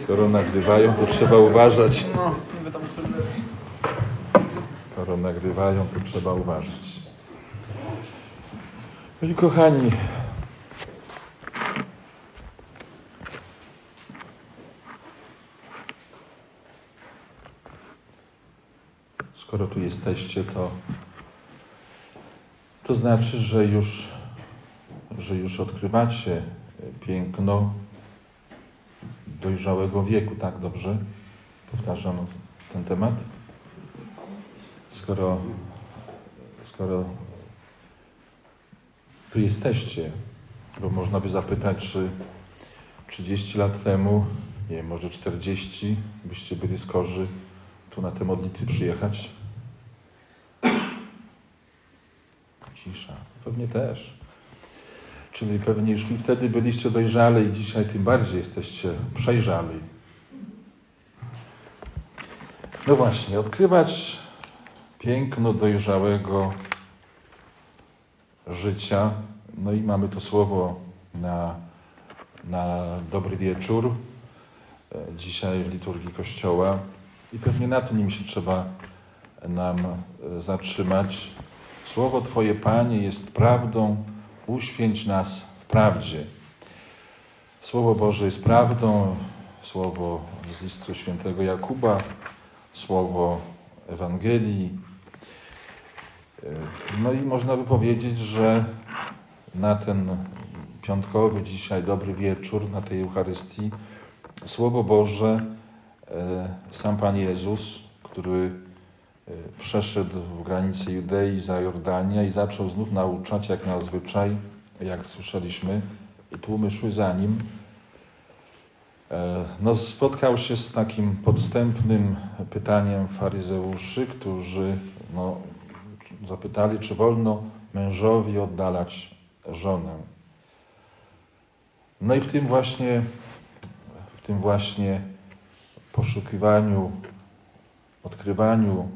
Skoro nagrywają, to trzeba uważać. Skoro nagrywają, to trzeba uważać. No i kochani, skoro tu jesteście, to znaczy, że już odkrywacie piękno dojrzałego wieku, tak? Dobrze? Powtarzam ten temat. Skoro tu jesteście, bo można by zapytać, czy 30 lat temu, nie wiem, może 40, byście byli skorzy tu na te modlitwy przyjechać? Cisza. Pewnie też. Czyli pewnie już i wtedy byliście dojrzali i dzisiaj tym bardziej jesteście przejrzali. No właśnie, odkrywać piękno dojrzałego życia. No i mamy to słowo na dobry wieczór. Dzisiaj w liturgii Kościoła. I pewnie na tym się trzeba nam zatrzymać. Słowo Twoje, Panie, jest prawdą. Uświęć nas w prawdzie. Słowo Boże jest prawdą. Słowo z listu świętego Jakuba. Słowo Ewangelii. No i można by powiedzieć, że na ten piątkowy dzisiaj dobry wieczór, na tej Eucharystii, Słowo Boże, sam Pan Jezus, który przeszedł w granice Judei za Jordania i zaczął znów nauczać, jak na zwyczaj, jak słyszeliśmy, i tłumy szły za nim. No, spotkał się z takim podstępnym pytaniem faryzeuszy, którzy zapytali, czy wolno mężowi oddalać żonę. No i w tym właśnie poszukiwaniu, odkrywaniu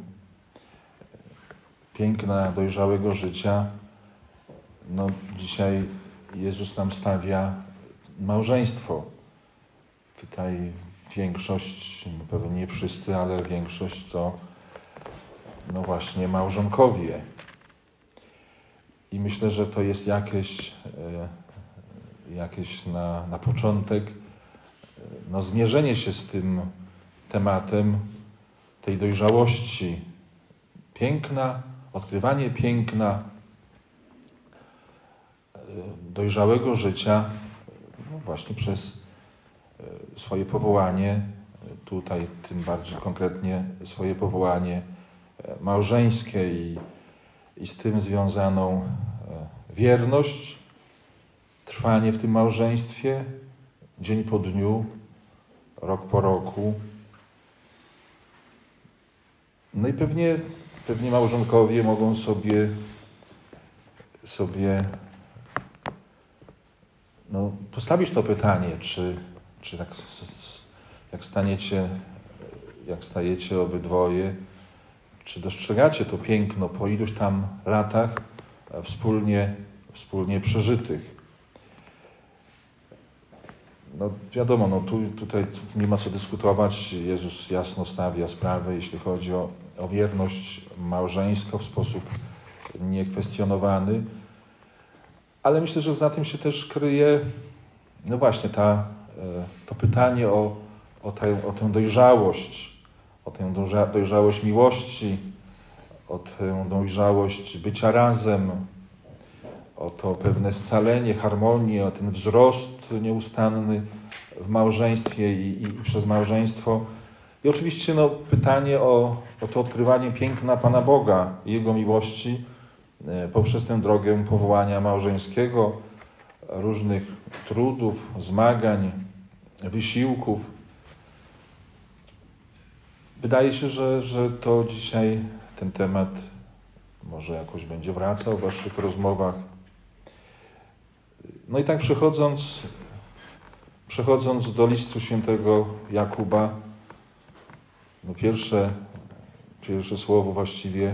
piękna dojrzałego życia, dzisiaj Jezus nam stawia małżeństwo. Tutaj większość, pewnie nie wszyscy, ale większość to właśnie małżonkowie. I myślę, że to jest jakieś na początek zmierzenie się z tym tematem tej dojrzałości piękna, odkrywanie piękna dojrzałego życia właśnie przez swoje powołanie, tutaj tym bardziej konkretnie swoje powołanie małżeńskie i z tym związaną wierność, trwanie w tym małżeństwie, dzień po dniu, rok po roku. No i pewnie małżonkowie mogą sobie postawić to pytanie, czy jak stajecie obydwoje, czy dostrzegacie to piękno po iluś tam latach wspólnie przeżytych. Wiadomo, tutaj nie ma co dyskutować. Jezus jasno stawia sprawę, jeśli chodzi o wierność małżeńską w sposób niekwestionowany. Ale myślę, że za tym się też kryje właśnie to pytanie o tę dojrzałość, o tę dojrzałość miłości, o tę dojrzałość bycia razem, o to pewne scalenie, harmonię, o ten wzrost nieustanny w małżeństwie i przez małżeństwo. I oczywiście pytanie o to odkrywanie piękna Pana Boga i Jego miłości poprzez tę drogę powołania małżeńskiego, różnych trudów, zmagań, wysiłków. Wydaje się, że to dzisiaj ten temat może jakoś będzie wracał w waszych rozmowach. No i tak przechodząc do listu świętego Jakuba, pierwsze słowo właściwie,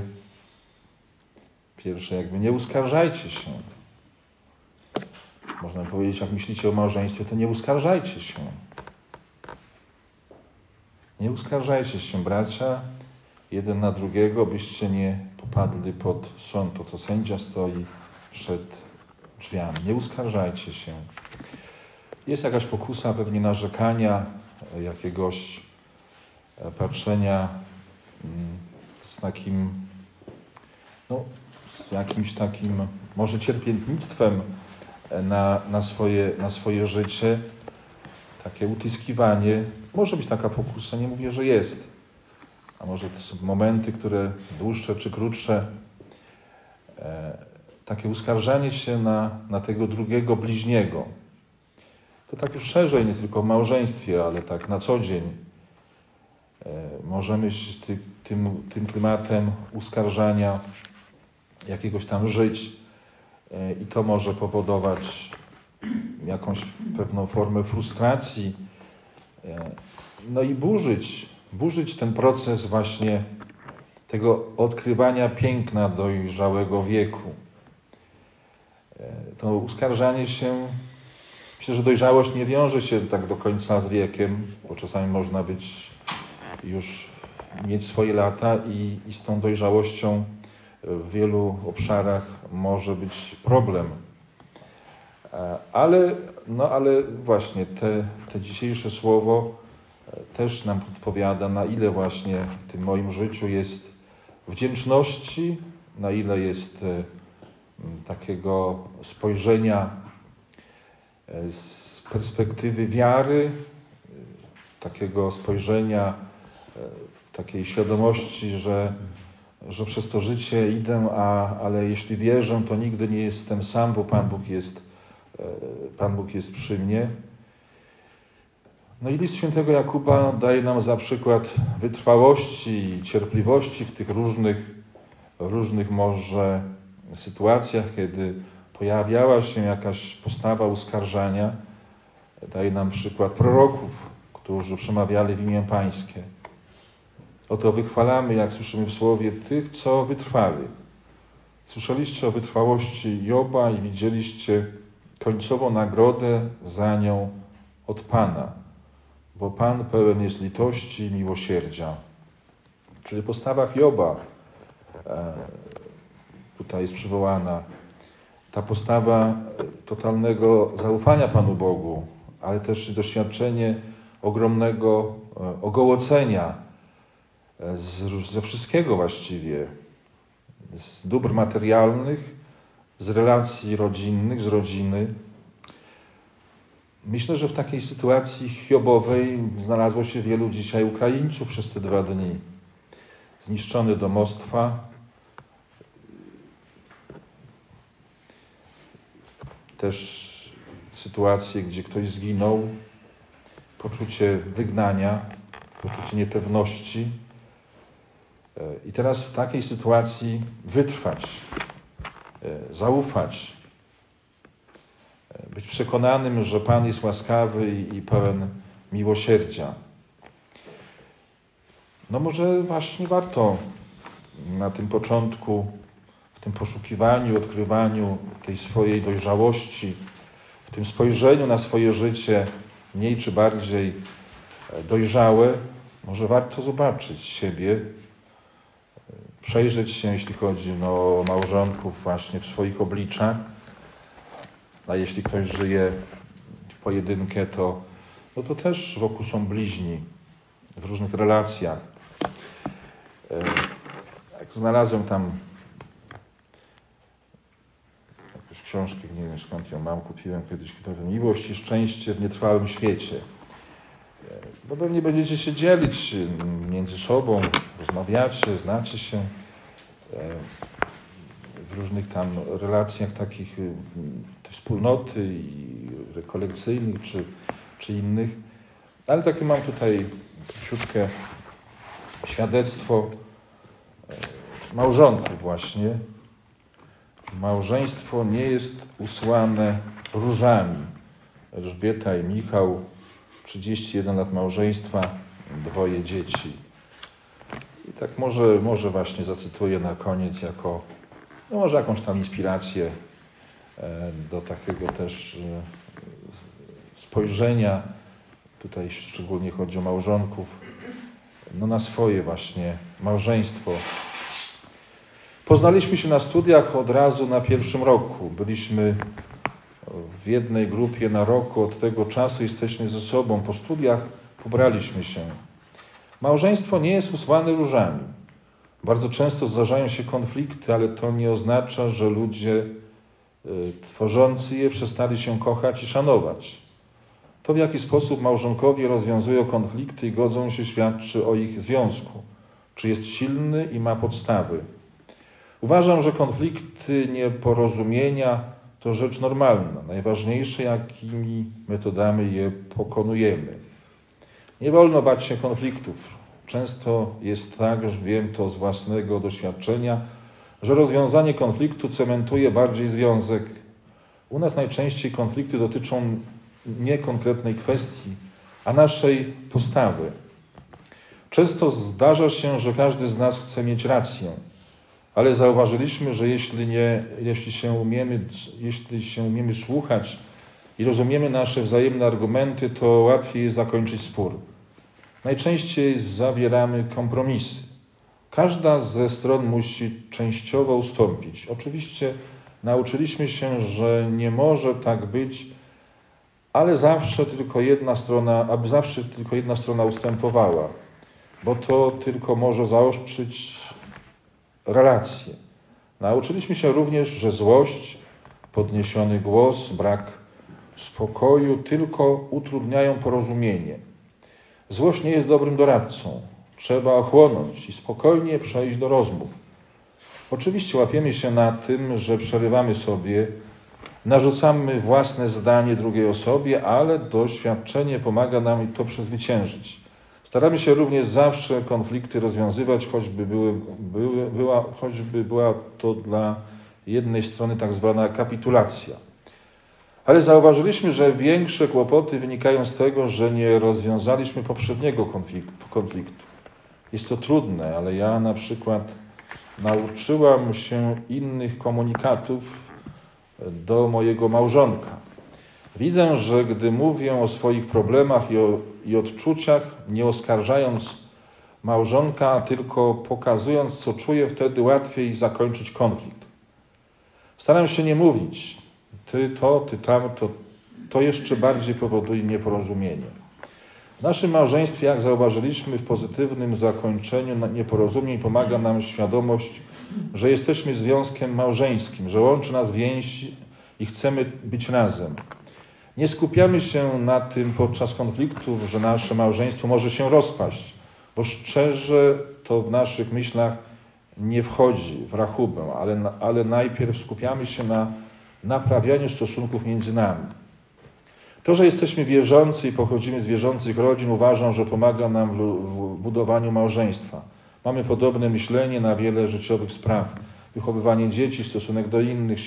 nie uskarżajcie się. Można powiedzieć, jak myślicie o małżeństwie, to nie uskarżajcie się. Nie uskarżajcie się, bracia, jeden na drugiego, byście nie popadli pod sąd. Oto sędzia stoi przed drzwiami. Nie uskarżajcie się. Jest jakaś pokusa pewnie narzekania, jakiegoś patrzenia z takim, z jakimś takim może cierpiętnictwem na swoje życie, takie utyskiwanie. Może być taka pokusa, nie mówię, że jest. A może to są momenty, które dłuższe czy krótsze, takie uskarżanie się na tego drugiego bliźniego. To tak już szerzej, nie tylko w małżeństwie, ale tak na co dzień. Możemy tym klimatem uskarżania jakiegoś tam żyć i to może powodować jakąś pewną formę frustracji, no i burzyć ten proces właśnie tego odkrywania piękna dojrzałego wieku. To uskarżanie się, myślę, że dojrzałość nie wiąże się tak do końca z wiekiem, bo czasami można mieć swoje lata i z tą dojrzałością w wielu obszarach może być problem. Ale właśnie te dzisiejsze słowo też nam podpowiada, na ile właśnie w tym moim życiu jest wdzięczności, na ile jest takiego spojrzenia z perspektywy wiary, takiego spojrzenia w takiej świadomości, że przez to życie idę, ale jeśli wierzę, to nigdy nie jestem sam, bo Pan Bóg jest przy mnie. No i list świętego Jakuba daje nam za przykład wytrwałości i cierpliwości w tych różnych może sytuacjach, kiedy pojawiała się jakaś postawa uskarżania. Daje nam przykład proroków, którzy przemawiali w imię Pańskie. Oto wychwalamy, jak słyszymy w słowie, tych, co wytrwali. Słyszeliście o wytrwałości Joba i widzieliście końcową nagrodę za nią od Pana, bo Pan pełen jest litości i miłosierdzia. Czyli w postawach Joba tutaj jest przywołana ta postawa totalnego zaufania Panu Bogu, ale też doświadczenie ogromnego ogołocenia ze wszystkiego właściwie, z dóbr materialnych, z relacji rodzinnych, z rodziny. Myślę, że w takiej sytuacji hiobowej znalazło się wielu dzisiaj Ukraińców przez te 2 dni. Zniszczone domostwa, też sytuacje, gdzie ktoś zginął, poczucie wygnania, poczucie niepewności. I teraz w takiej sytuacji wytrwać, zaufać, być przekonanym, że Pan jest łaskawy i pełen miłosierdzia. No może właśnie warto na tym początku, w tym poszukiwaniu, odkrywaniu tej swojej dojrzałości, w tym spojrzeniu na swoje życie mniej czy bardziej dojrzałe, może warto zobaczyć siebie, przejrzeć się, jeśli chodzi o małżonków właśnie w swoich obliczach, a jeśli ktoś żyje w pojedynkę, to też wokół są bliźni w różnych relacjach. Jak znalazłem tam jakąś książkę, nie wiem skąd ją mam, kupiłem kiedyś, Miłość i szczęście w nietrwałym świecie. No pewnie będziecie się dzielić między sobą, rozmawiacie, znacie się w różnych tam relacjach takich wspólnoty i rekolekcyjnych czy innych. Ale takie mam tutaj króciutkie świadectwo małżonków właśnie. Małżeństwo nie jest usłane różami. Elżbieta i Michał, 31 lat małżeństwa, 2 dzieci. I tak może właśnie zacytuję na koniec może jakąś tam inspirację do takiego też spojrzenia. Tutaj szczególnie chodzi o małżonków. na swoje właśnie małżeństwo. Poznaliśmy się na studiach od razu na pierwszym roku. Byliśmy w jednej grupie na roku, od tego czasu jesteśmy ze sobą. Po studiach pobraliśmy się. Małżeństwo nie jest usłane różami. Bardzo często zdarzają się konflikty, ale to nie oznacza, że ludzie tworzący je przestali się kochać i szanować. To, w jaki sposób małżonkowie rozwiązują konflikty i godzą się, świadczy o ich związku. Czy jest silny i ma podstawy. Uważam, że konflikty, nieporozumienia to rzecz normalna. Najważniejsze, jakimi metodami je pokonujemy. Nie wolno bać się konfliktów. Często jest tak, że wiem to z własnego doświadczenia, że rozwiązanie konfliktu cementuje bardziej związek. U nas najczęściej konflikty dotyczą nie konkretnej kwestii, a naszej postawy. Często zdarza się, że każdy z nas chce mieć rację, ale zauważyliśmy, że jeśli się umiemy słuchać i rozumiemy nasze wzajemne argumenty, to łatwiej jest zakończyć spór. Najczęściej zawieramy kompromisy. Każda ze stron musi częściowo ustąpić. Oczywiście nauczyliśmy się, że nie może tak być, ale zawsze tylko jedna strona ustępowała, bo to tylko może zaostrzyć relacje. Nauczyliśmy się również, że złość, podniesiony głos, brak spokoju tylko utrudniają porozumienie. Złość nie jest dobrym doradcą. Trzeba ochłonąć i spokojnie przejść do rozmów. Oczywiście łapiemy się na tym, że przerywamy sobie, narzucamy własne zdanie drugiej osobie, ale doświadczenie pomaga nam to przezwyciężyć. Staramy się również zawsze konflikty rozwiązywać, choćby była to dla jednej strony tak zwana kapitulacja. Ale zauważyliśmy, że większe kłopoty wynikają z tego, że nie rozwiązaliśmy poprzedniego konfliktu. Jest to trudne, ale ja na przykład nauczyłam się innych komunikatów do mojego małżonka. Widzę, że gdy mówię o swoich problemach i odczuciach, nie oskarżając małżonka, tylko pokazując, co czuję, wtedy łatwiej zakończyć konflikt. Staram się nie mówić, ty to, ty tamto, to jeszcze bardziej powoduje nieporozumienie. W naszym małżeństwie, jak zauważyliśmy, w pozytywnym zakończeniu nieporozumień pomaga nam świadomość, że jesteśmy związkiem małżeńskim, że łączy nas więź i chcemy być razem. Nie skupiamy się na tym podczas konfliktów, że nasze małżeństwo może się rozpaść, bo szczerze to w naszych myślach nie wchodzi w rachubę, ale najpierw skupiamy się na naprawianiu stosunków między nami. To, że jesteśmy wierzący i pochodzimy z wierzących rodzin, uważam, że pomaga nam w budowaniu małżeństwa. Mamy podobne myślenie na wiele życiowych spraw. Wychowywanie dzieci, stosunek do innych.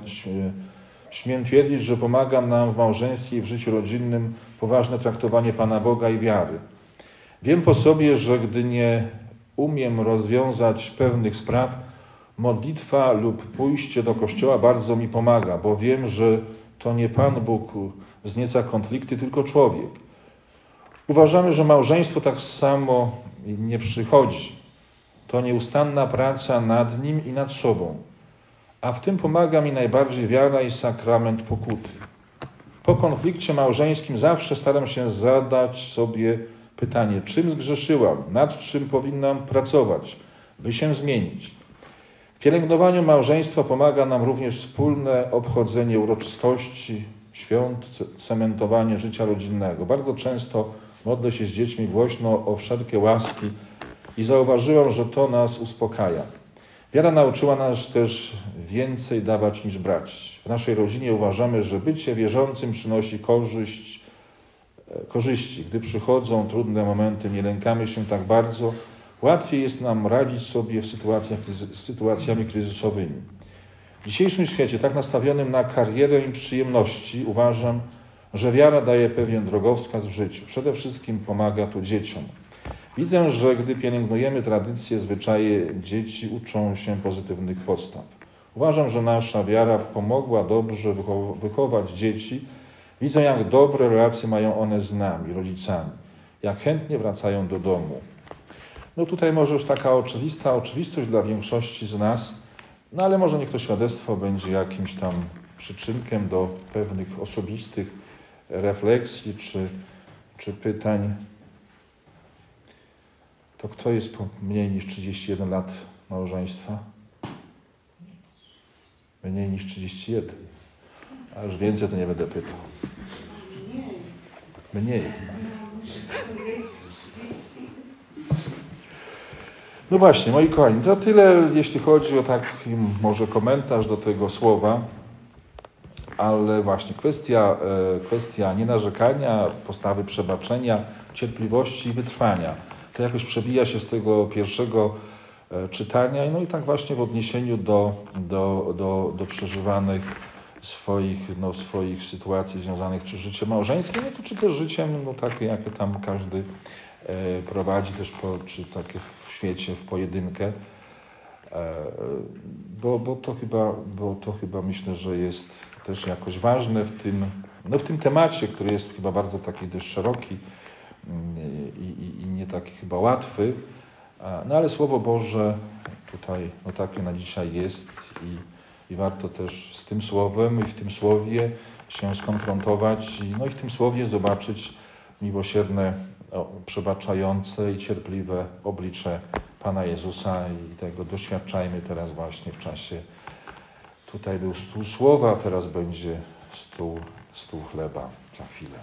Śmiem twierdzić, że pomaga nam w małżeństwie i w życiu rodzinnym poważne traktowanie Pana Boga i wiary. Wiem po sobie, że gdy nie umiem rozwiązać pewnych spraw, modlitwa lub pójście do kościoła bardzo mi pomaga, bo wiem, że to nie Pan Bóg wznieca konflikty, tylko człowiek. Uważamy, że małżeństwo tak samo nie przychodzi. To nieustanna praca nad nim i nad sobą. A w tym pomaga mi najbardziej wiara i sakrament pokuty. Po konflikcie małżeńskim zawsze staram się zadać sobie pytanie, czym zgrzeszyłam, nad czym powinnam pracować, by się zmienić. W pielęgnowaniu małżeństwa pomaga nam również wspólne obchodzenie uroczystości, świąt, cementowanie życia rodzinnego. Bardzo często modlę się z dziećmi głośno o wszelkie łaski i zauważyłam, że to nas uspokaja. Wiara nauczyła nas też więcej dawać niż brać. W naszej rodzinie uważamy, że bycie wierzącym przynosi korzyści. Gdy przychodzą trudne momenty, nie lękamy się tak bardzo. Łatwiej jest nam radzić sobie z sytuacjami kryzysowymi. W dzisiejszym świecie, tak nastawionym na karierę i przyjemności, uważam, że wiara daje pewien drogowskaz w życiu. Przede wszystkim pomaga to dzieciom. Widzę, że gdy pielęgnujemy tradycje, zwyczaje, dzieci uczą się pozytywnych postaw. Uważam, że nasza wiara pomogła dobrze wychować dzieci. Widzę, jak dobre relacje mają one z nami, rodzicami, jak chętnie wracają do domu. No tutaj może już taka oczywistość dla większości z nas, no ale może niech to świadectwo będzie jakimś tam przyczynkiem do pewnych osobistych refleksji czy pytań. To kto jest po mniej niż 31 lat małżeństwa? Mniej niż 31. A już więcej to nie będę pytał. Mniej. No właśnie, moi kochani, to tyle, jeśli chodzi o taki może komentarz do tego słowa, ale właśnie kwestia nienarzekania, postawy przebaczenia, cierpliwości i wytrwania. To jakoś przebija się z tego pierwszego czytania, no i tak właśnie w odniesieniu do przeżywanych swoich sytuacji związanych czy życiem małżeńskim, no to czy też życiem takie, jakie tam każdy prowadzi też czy takie w świecie, w pojedynkę, bo to chyba myślę, że jest też jakoś ważne w tym temacie, który jest chyba bardzo taki dość szeroki i nie taki chyba łatwy, no ale Słowo Boże tutaj takie na dzisiaj jest i warto też z tym Słowem i w tym Słowie się skonfrontować i w tym Słowie zobaczyć miłosierne, przebaczające i cierpliwe oblicze Pana Jezusa i tego doświadczajmy teraz właśnie w czasie. Tutaj był stół słowa, teraz będzie stół chleba za chwilę.